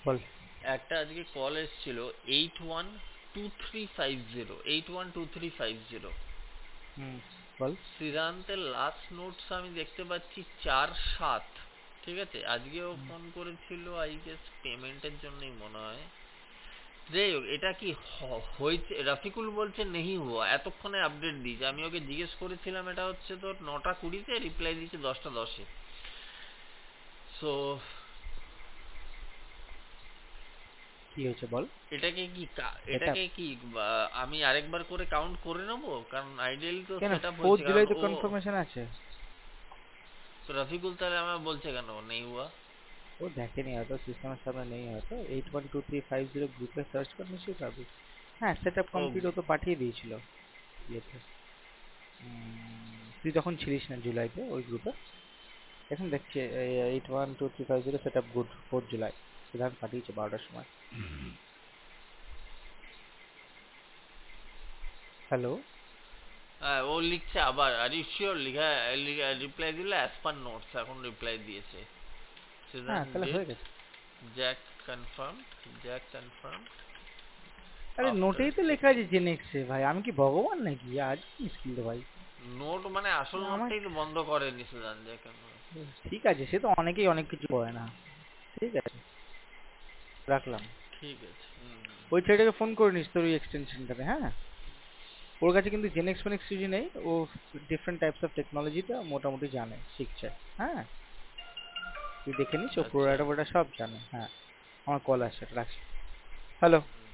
বল। একটা আজকে কল এসেছিল 812350 812350। হুম, বল। সিদ্ধান্তের লাস্ট নোটস আমি দেখতে পাচ্ছি 4/7। ঠিক আছে, আজকেও হুম, ফোন করেছিল, আই গেস পেমেন্টের জন্যই মনে হয়। যাই হোক, এটা কি হয়েছে? রফিকুল বলছে নেহি হুয়া, এতক্ষণে আপডেট দিয়েছে। আমি ওকে জিজ্ঞেস করেছিলাম, এটা হচ্ছে তোর 9টা 20-তে, রিপ্লাই দিয়েছে 10টা 10-এ। সো কি হয়েছে বল। এটাকে কি সেট আপ। এটাকে কি আমি আরেকবার করে কাউন্ট করে নেবো? কারণ আইডিয়ালি তো কেন সেট আপ হয়েছে, 4 কারণ জুলাই তো ও কনফার্মেশন আছে। তো রফিকুল তাহলে আমার বলছে কেন নেই হুয়া? ও দেখেনি হয়তো, সিস্টেমের সামনে নেই হয়তো। 812350 গ্রুপে সার্চ কর, নিশ্চয়ই পাবি। হ্যাঁ, সেট আপ ও কমপ্লিট ও তো পাঠিয়ে দিয়েছিল ইয়েতে। তুই তখন ছিলিস না জুলাইতে ওই গ্রুপে। এখন দেখছি 812350 সেট আপ গুড 4 জুলাই। সিদ্ধান্ত পাঠিয়েছে 12টার সময়। হ্যালো। হ্যাঁ, ও লিখছে আবার, আর ইউ শিওর, লিখা রিপ্লাই দিল অ্যাজ পার নোটস, এখন রিপ্লাই দিয়েছে। হ্যাঁ, সিদ্ধান্ত তাহলে ডিড হয়ে গেছে। জ্যাক কনফার্ম, জ্যাক কনফার্ম আরে আফটার নোটেই তো লেখা চেকিং। আছে জেনেক্সে ভাই, আমি কি ভগবান নাকি? আজ মুশকিল তো ভাই। নোট মানে আসল আমার নোটটাই তো বন্ধ করেনি সুদান, জ্যাক confirm। ঠিক আছে, সে তো অনেকেই অনেক কিছু করে না। ঠিক আছে, রাখলাম। ঠিক আছে, হুম হুম। ওই ছেলেটাকে ফোন করে নিস তোর ওই এক্সটেনশনটাতে, হ্যাঁ। ওর কাছে কিন্তু জেনেক্স ফেনেক্স কিছু নেই, ও ডিফারেন্ট টাইপস অফ টেকনোলজিটা মোটামুটি জানে, শিখছে। হ্যাঁ, তুই দেখে নিস, ও আচ্ছা। প্রোডাক্ট সব জানে। হ্যাঁ, আমার কল আসছে, রাখছি। হ্যালো।